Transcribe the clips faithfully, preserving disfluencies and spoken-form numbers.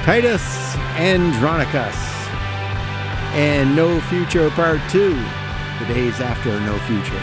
Titus Andronicus and No Future Part two, the days after No Future.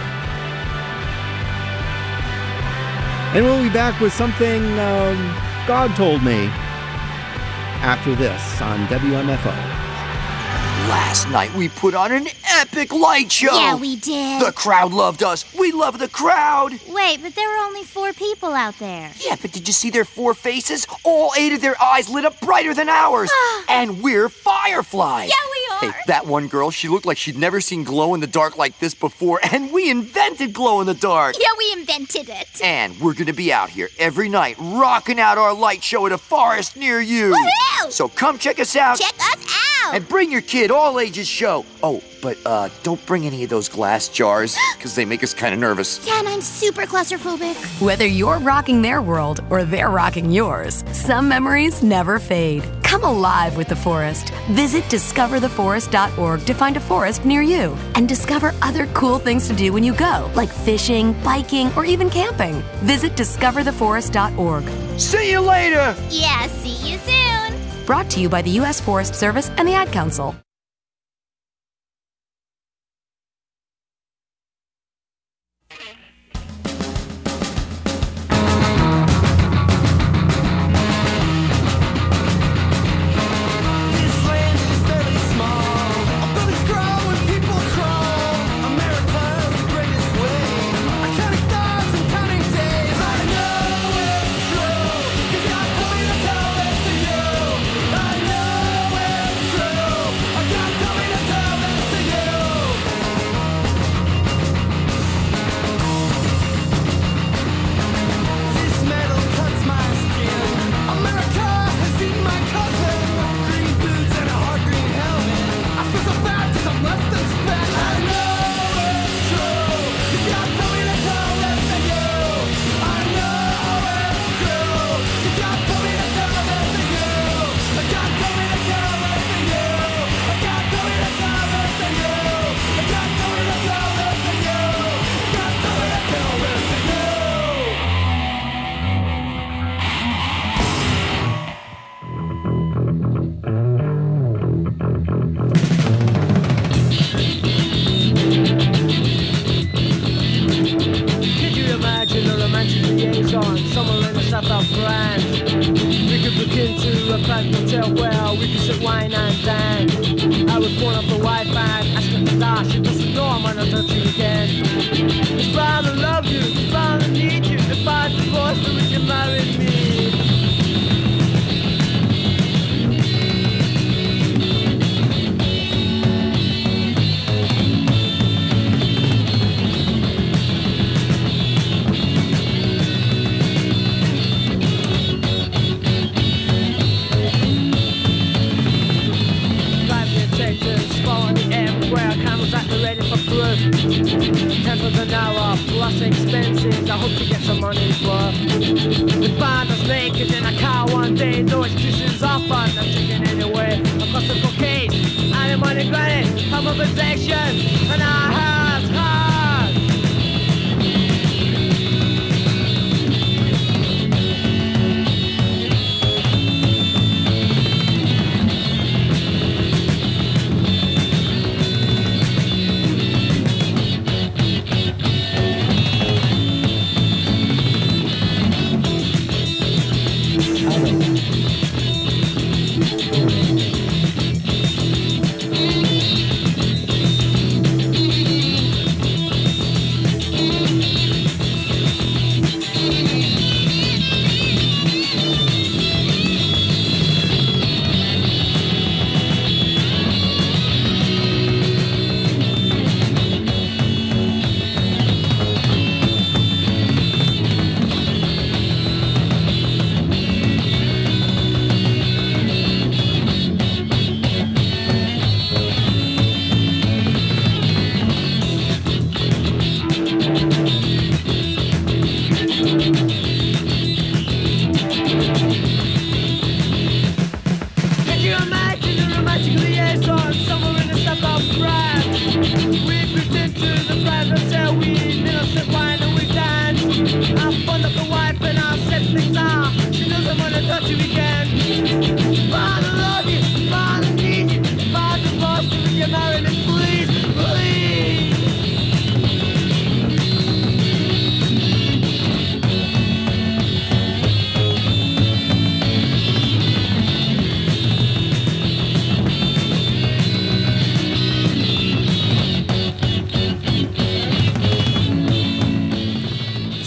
And we'll be back with something um, God told me after this on W M F O. Last night we put on an epic light show. Yeah, we did. The crowd loved us. We love the crowd. Wait, but there were only four people out there. Yeah, but did you see their four faces? All eight of their eyes lit up brighter than ours. And we're fireflies. Yeah, we are. Hey, that one girl, she looked like she'd never seen glow-in-the-dark like this before, and we invented glow-in-the-dark. Yeah, we invented it. And we're gonna be out here every night, rocking out our light show at a forest near you. Woohoo! So come check us out. Check us out. And bring your kid, all ages show. Oh, but uh, don't bring any of those glass jars, because they make us kind of nervous. Yeah, and I'm super claustrophobic. Whether you're rocking their world or they're rocking yours, some memories never fade. Come alive with the forest. Visit discover the forest dot org to find a forest near you and discover other cool things to do when you go, like fishing, biking, or even camping. Visit discover the forest dot org. See you later! Yeah, see you soon. Brought to you by the U S Forest Service and the Ad Council.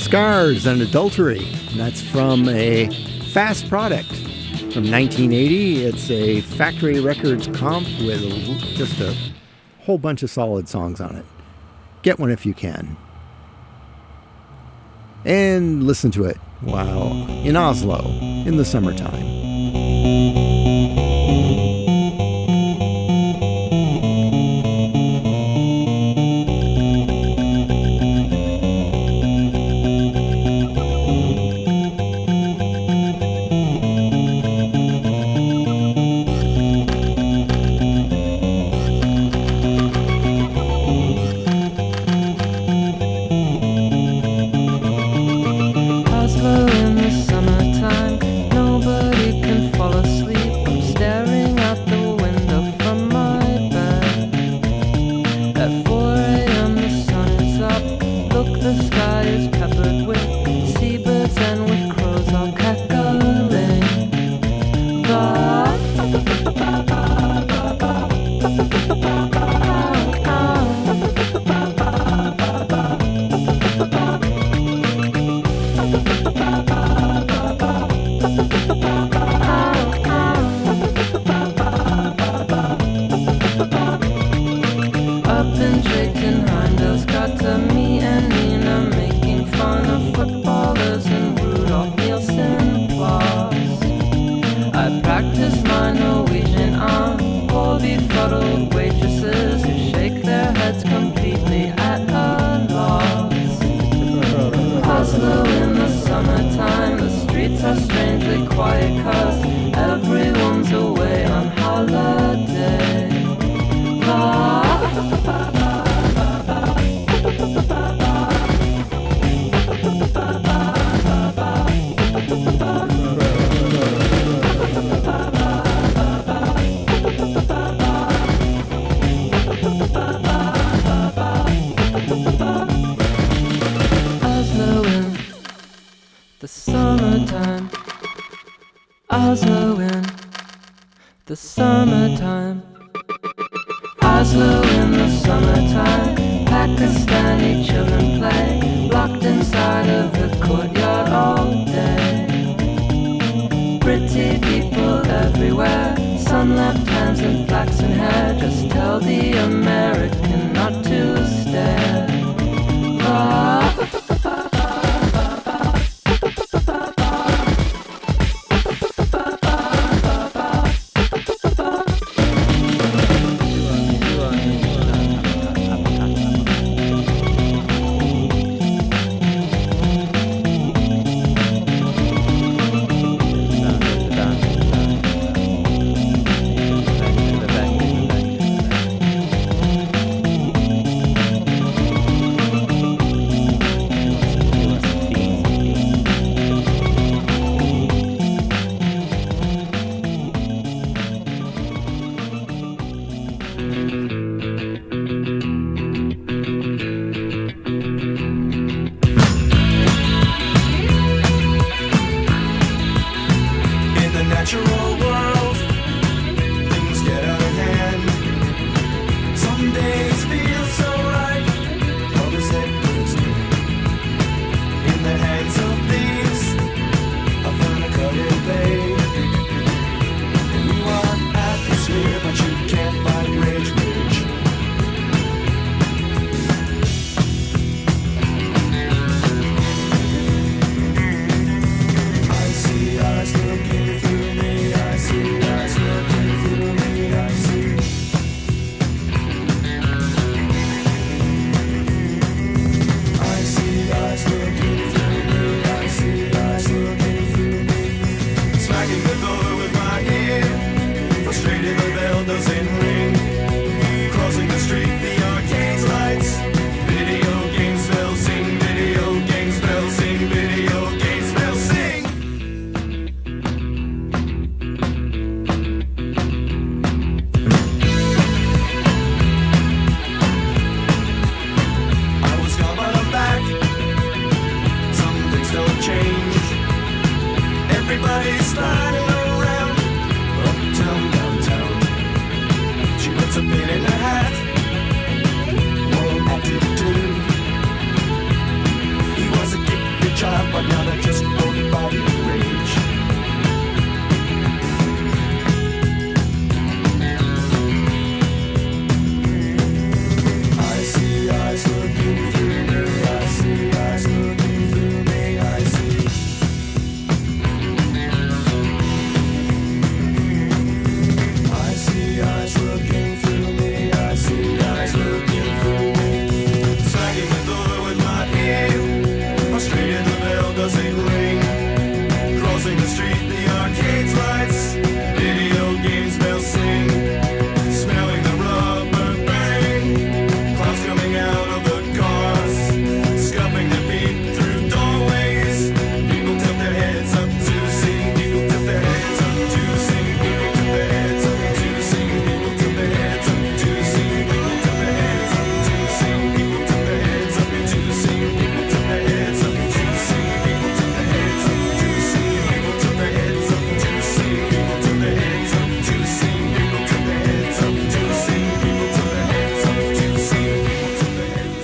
Scars and Adultery. And that's from a Fast Product from nineteen eighty. It's a Factory Records comp with just a whole bunch of solid songs on it. Get one if you can. And listen to it while in Oslo in the summertime.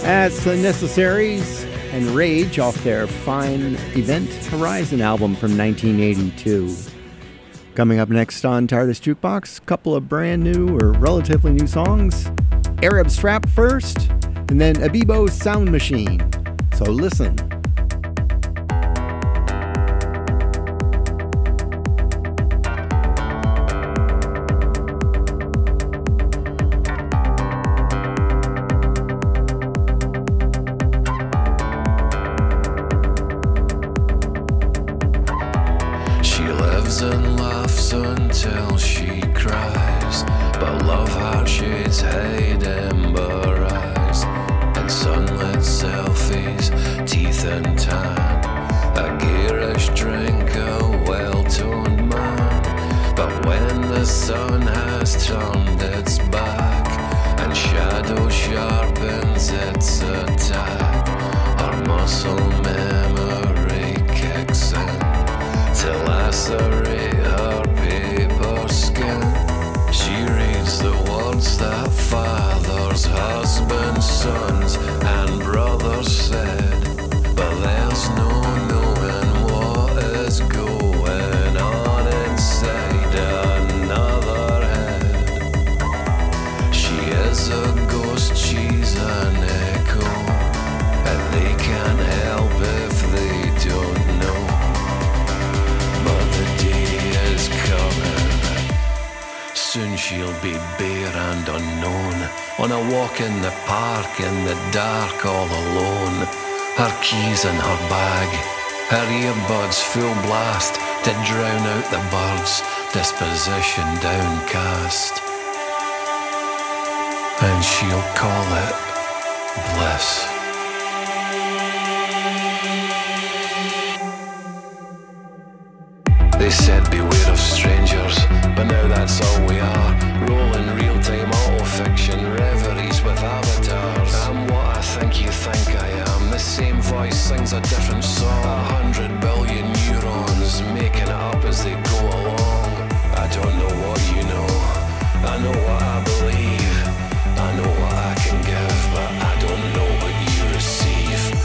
That's the Necessaries and Rage off their Fine Event Horizon album from nineteen eighty-two. Coming up next on TARDIS Jukebox, a couple of brand new or relatively new songs. Arab Strap first, and then Abibo Sound Machine. So listen. And laughs until she cries, but love heart shades hide ember eyes, and sunlit selfies, teeth and tan, a garish drink, a well-toned man. But when the sun has turned its back and shadow sharpens its attack, our muscle memory kicks in to lacerate her paper skin. She reads the words that fathers, husbands, sons, and brothers said, but there's no knowing what is going on inside another head. She is a ghost, she's an echo, and they can't help if they don't know. Soon she'll be bare and unknown, on a walk in the park in the dark all alone. Her keys in her bag, her earbuds full blast to drown out the birds, disposition downcast. And she'll call it bliss. They said beware of strangers, but now that's all we are. Rolling real-time auto-fiction reveries with avatars. I'm what I think you think I am. The same voice sings a different song. A hundred billion neurons making it up as they go along. I don't know what you know, I know what I believe, I know what I can give, but I don't know what you receive.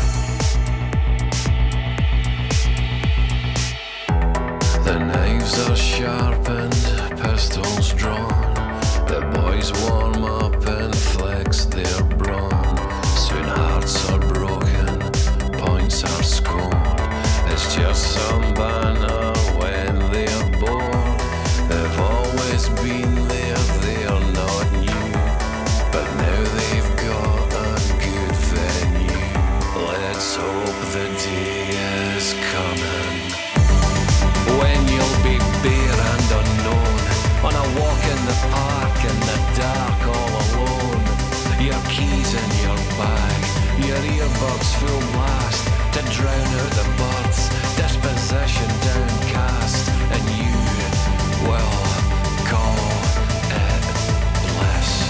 The knives are sharpened, pistols drawn. The boys warm up and flex their brawn. Soon hearts are broken, points are scorned. It's just some banner when they're born. They've always been there, they're not new, but now they've got a good venue. Let's hope the day is coming when you'll be bare and unknown, on a walk in the park in the dark all alone. Your keys in your bag, your earbuds full blast to drown out the birds, disposition downcast, and you will call it bliss.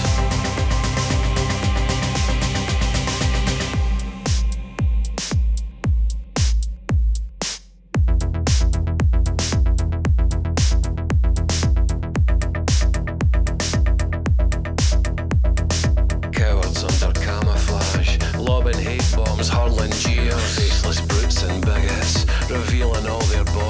Hurling jeers, faceless brutes and bigots, revealing all their bodies.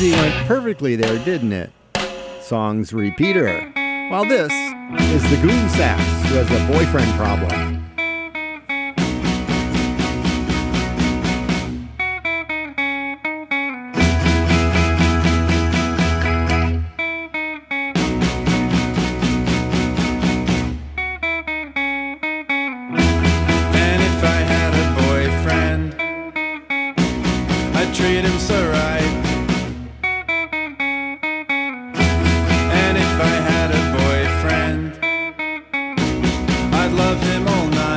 melody went perfectly there, didn't it? Song's repeater. While this is the Goon Sass, who has a boyfriend problem. Treat him so right. And if I had a boyfriend, I'd love him all night.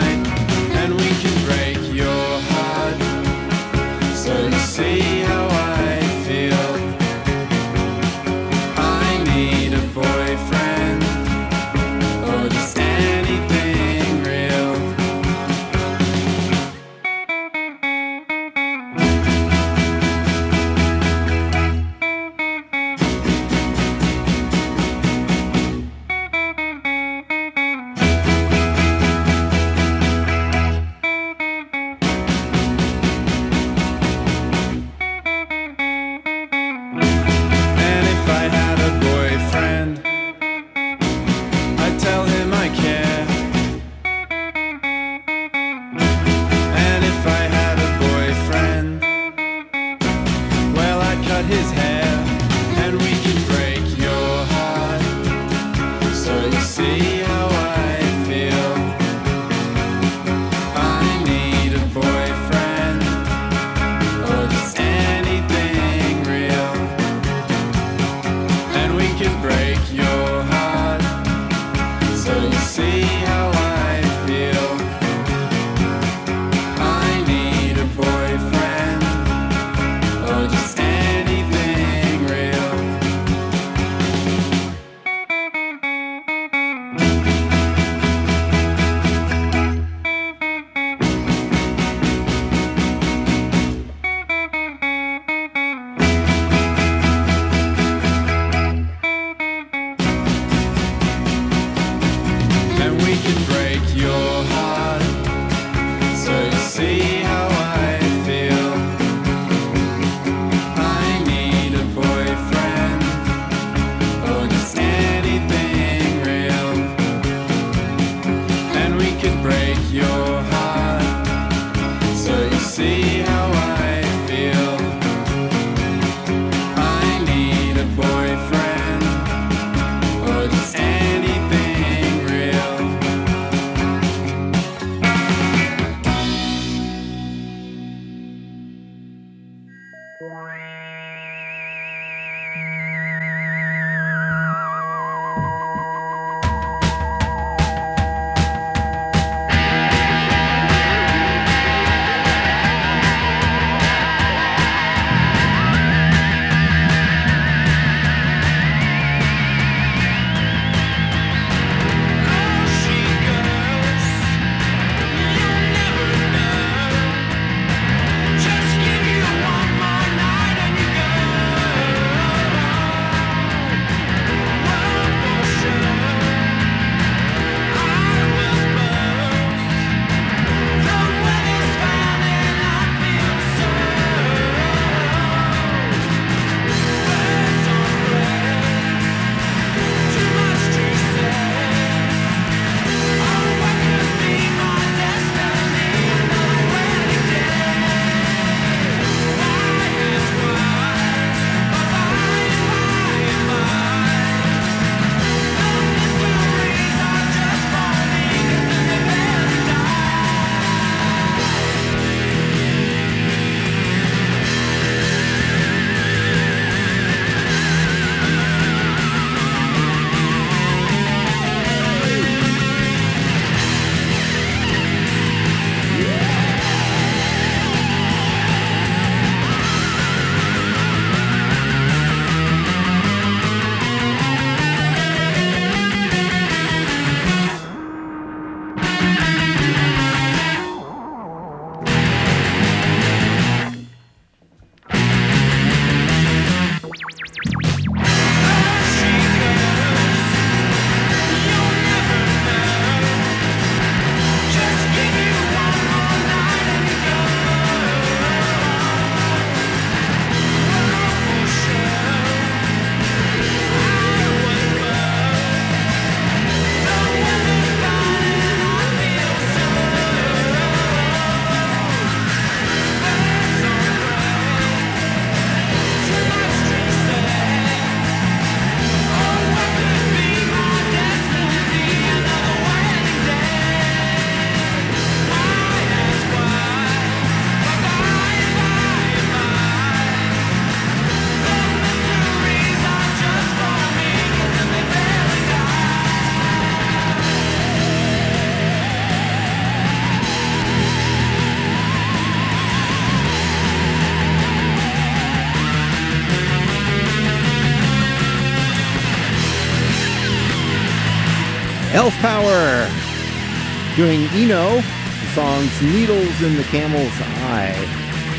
Elf Power doing Eno, the song's Needles in the Camel's Eye.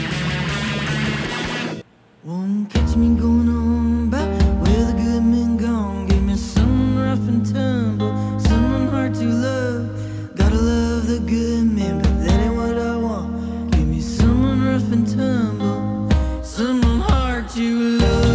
Won't catch me going on back where the good men gone. Give me someone rough and tumble, someone hard to love. Gotta love the good men, but that ain't what I want. Give me someone rough and tumble, someone hard to love.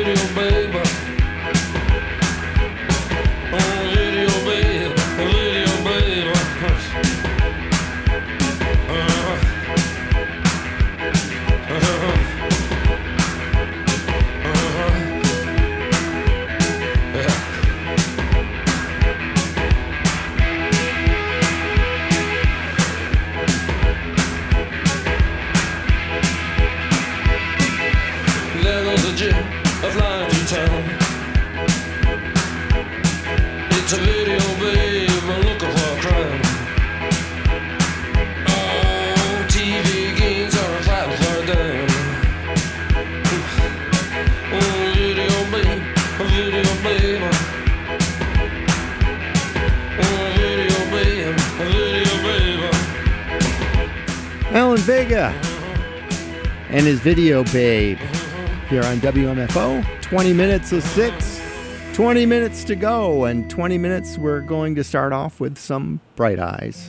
Oh, video babe, oh, video video, babe, I'm looking for a crime. Oh, T V games are a fight for a dime. Oh, video, babe, video, babe. Oh, video, babe, video, babe. Alan Vega and his Video Babe here on W M F O. twenty minutes of six, twenty minutes to go, and twenty minutes we're going to start off with some Bright Eyes.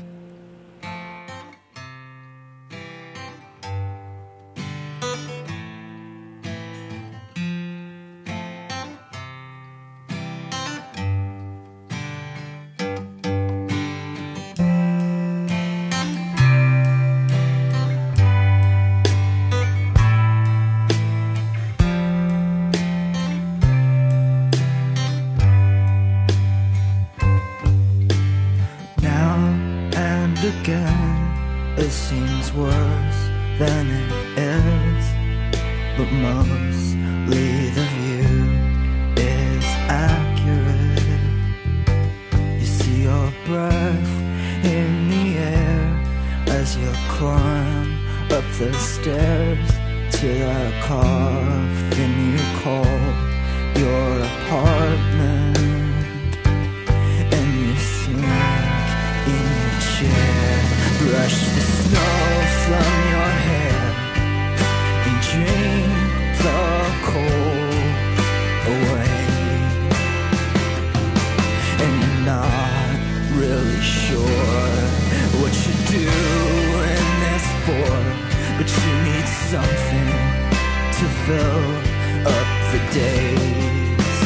Again, it seems worse than it is, but mostly the view is accurate. You see your breath in the air as you climb up the stairs to that coffin you call your apartment, and you sink in your chair, brush the snow from your hair, and drink the cold away. And you're not really sure what you're doing this for, but you need something to fill up the days.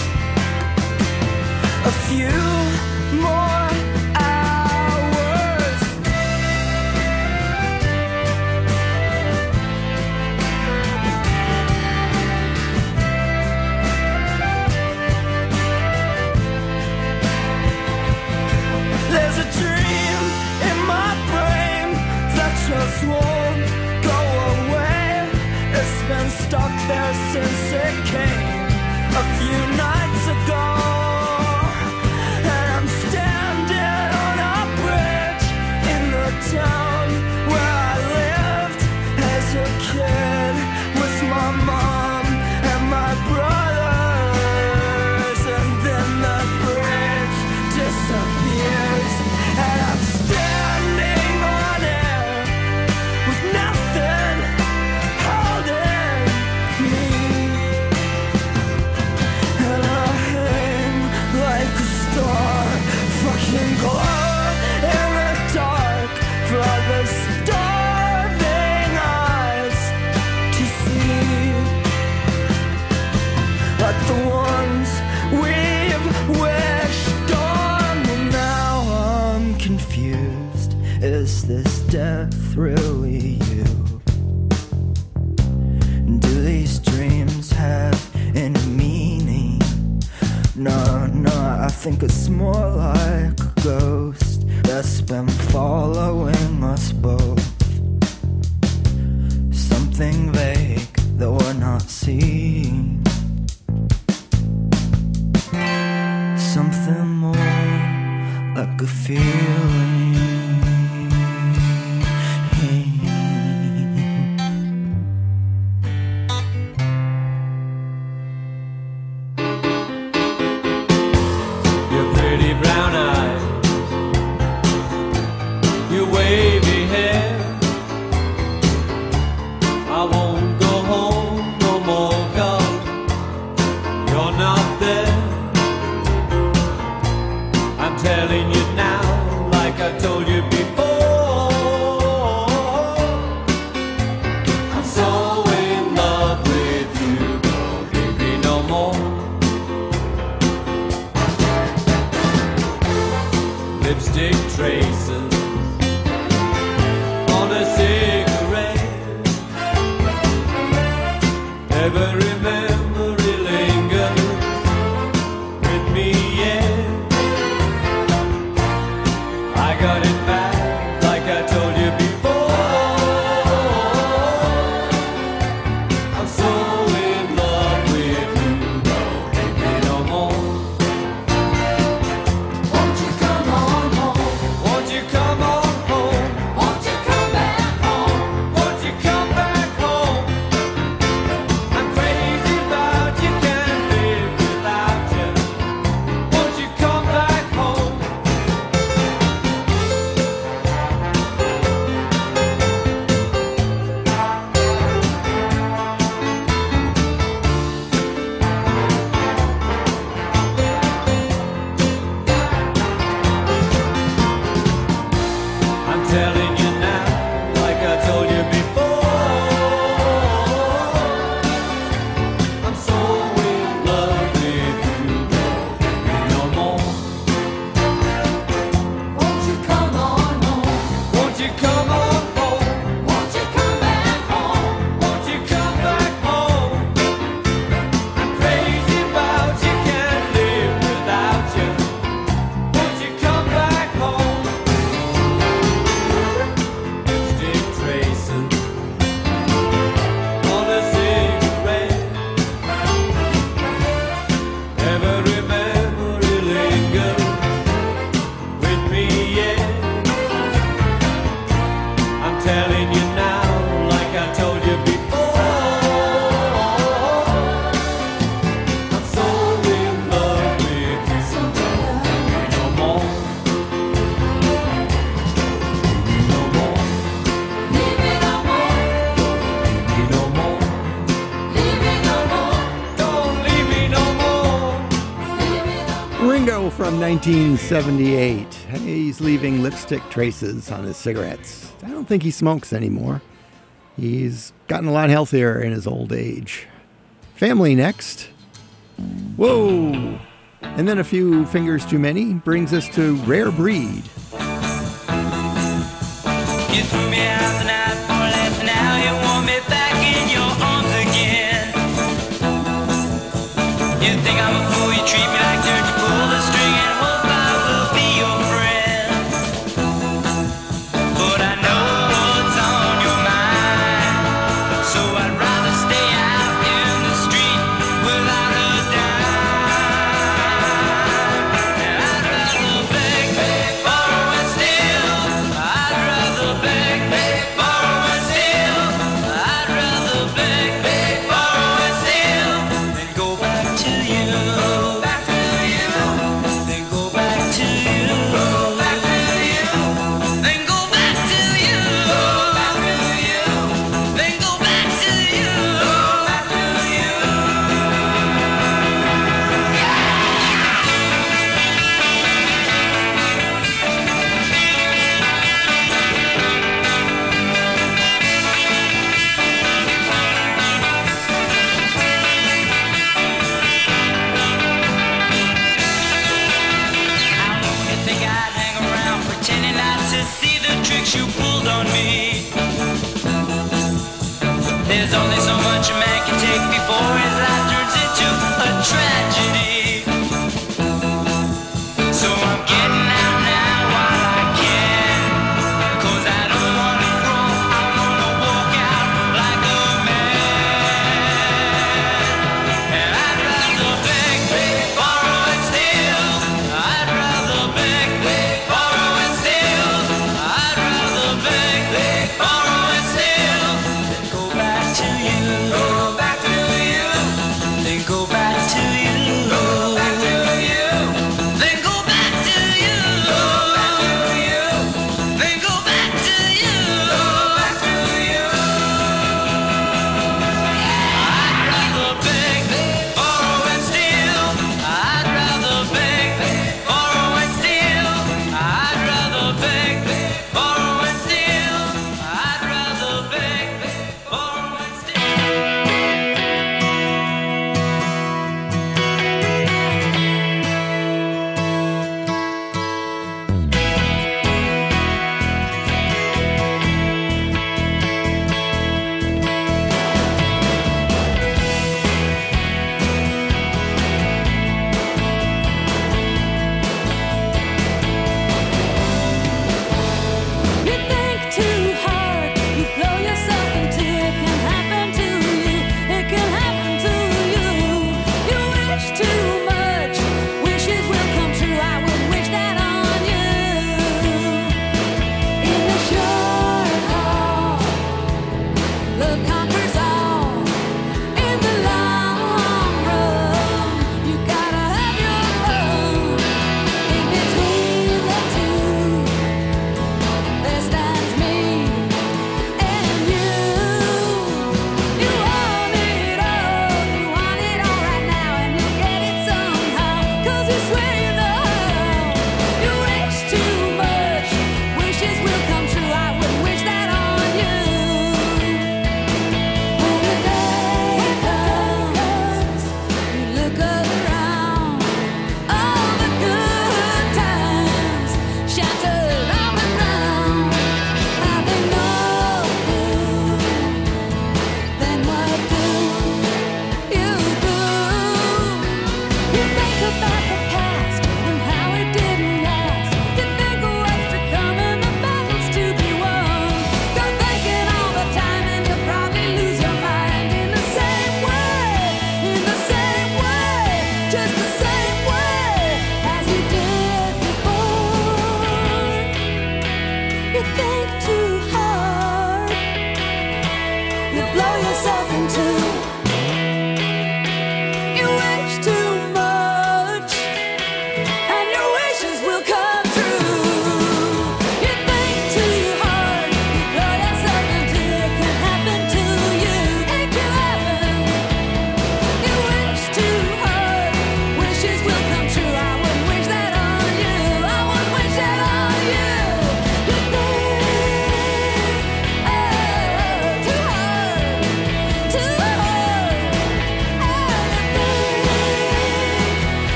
A few more just won't go away. It's been stuck there since it came a few nights ago. And I'm standing on a bridge in the town where I lived as a kid with my mom and my brothers. And then the bridge disappears, and I'm standing on it. Nothing holding me, and I hang like a star, fucking glow in the dark for the starving eyes to see, like the ones we've wished on. And now I'm confused. Is this death really you? Do these dreams have any meaning? No, no, I think it's more like a ghost that's been following us both. Something vague that we're not seeing. Something more like a feeling. in nineteen seventy-eight. He's leaving lipstick traces on his cigarettes. I don't think he smokes anymore. He's gotten a lot healthier in his old age. Family next. Whoa! And then A Few Fingers Too Many brings us to Rare Breed. You threw me out the night before last, now you want me back in your arms again. You think I'm a fool, you treat me like dirt, you pull the string and hope I will be your friend. But I know what's on your mind, so I'd rather stay out in the street without a dime. And I'd rather beg, beg, borrow and steal. I'd rather beg, beg, borrow and steal. I'd rather beg, beg, borrow and steal than go back to you. Back to you. Then go back to you. Back to you. Then go back to you. Back to you. Then go back to you. Back to you. How long you think I'd hang around pretending not to see the tricks you pulled on me? There's only so much a man can take before his life turns into a tragedy. So I'm getting out now while I can, 'cause I don't wanna crawl, I wanna walk out like a man. And I'd rather beg, beg, borrow and steal. I'd rather beg, beg, borrow and steal. I'd rather beg, beg, borrow and steal than go back to you. Go back to you.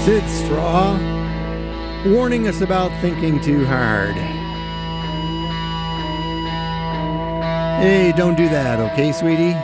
Sid Straw, warning us about thinking too hard. Hey, don't do that, okay, sweetie?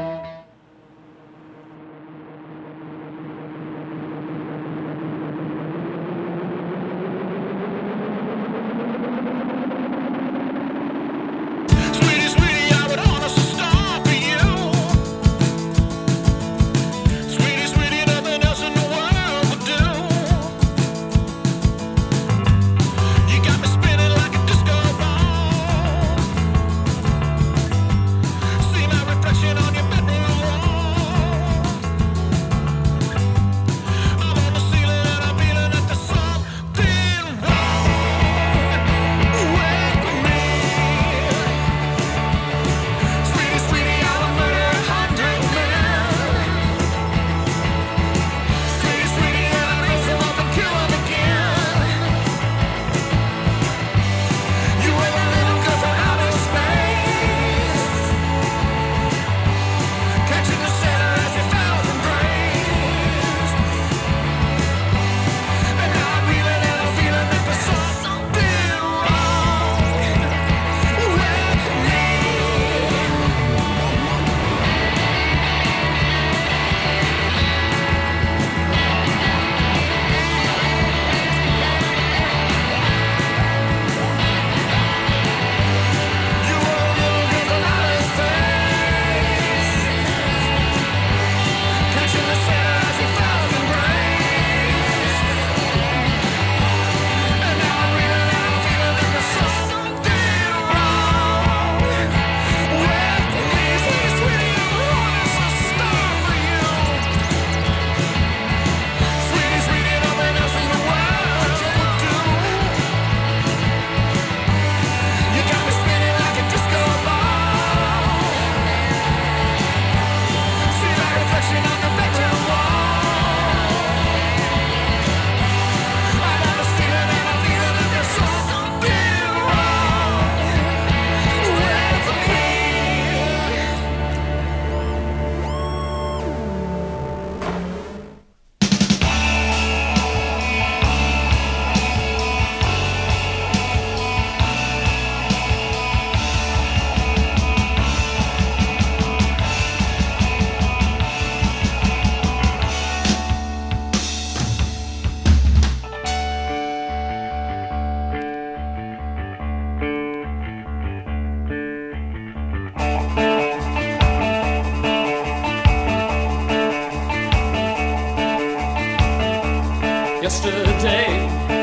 Yesterday,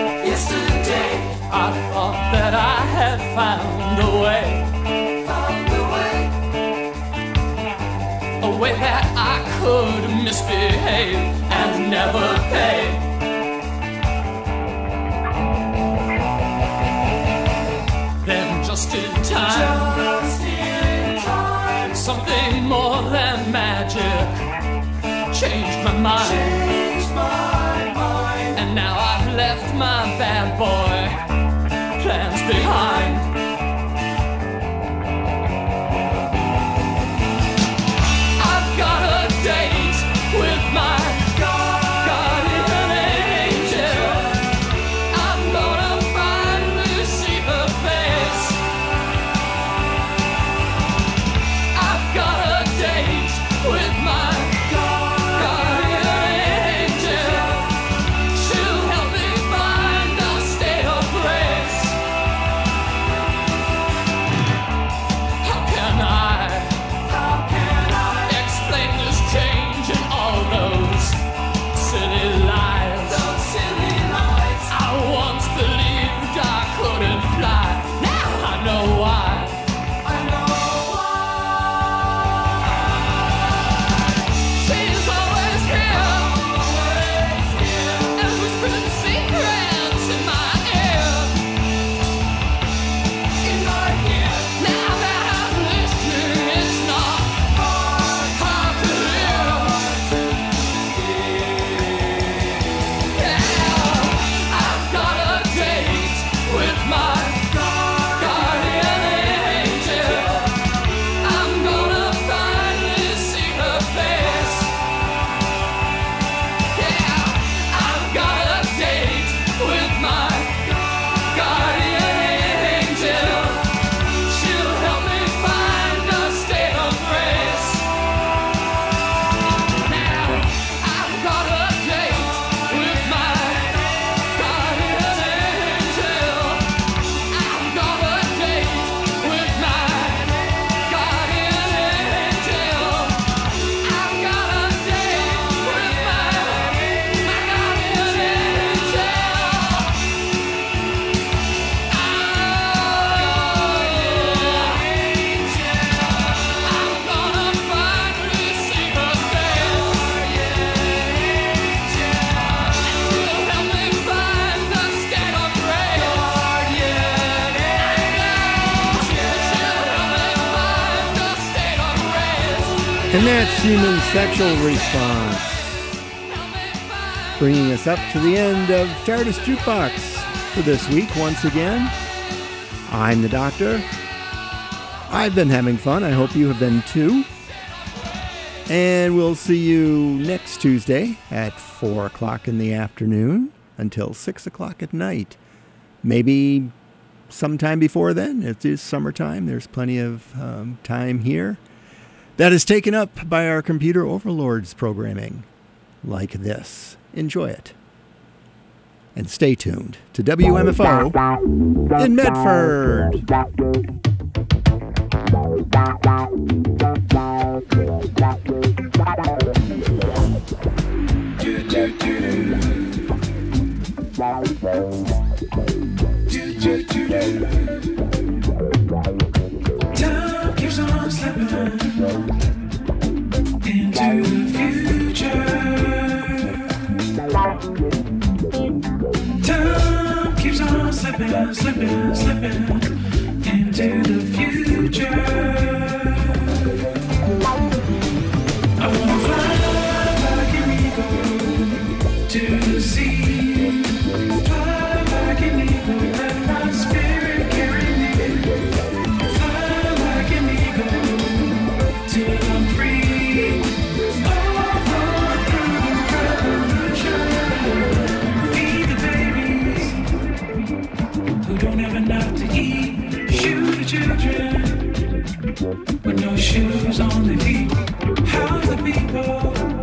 yesterday, I thought that I had found a way, found a way, a way that I could misbehave and never pay. Then just in time, just in time, something more than magic changed my mind. Changed my And now I've left my bad boy plans behind. I've got a date with my guardian angel. I'm gonna finally see her face. I've got a date with my guardian angel. And that's Human Sexual Response. Bringing us up to the end of Stardust Jukebox for this week once again. I'm the Doctor. I've been having fun. I hope you have been too. And we'll see you next Tuesday at four o'clock in the afternoon until six o'clock at night. Maybe sometime before then. It is summertime. There's plenty of um, time here. That is taken up by our computer overlords programming, like this. Enjoy it. And stay tuned to W M F O in Medford. Time keeps on slipping into the future. Time keeps on slipping, slipping, slipping into the future. I wanna fly like an eagle to the sea. Fly like an eagle, let my spirit carry me. Fly like an eagle till I'm free. All through the revolution. Feed the babies who don't have enough to eat. Shoot the children with no shoes on their feet. House the people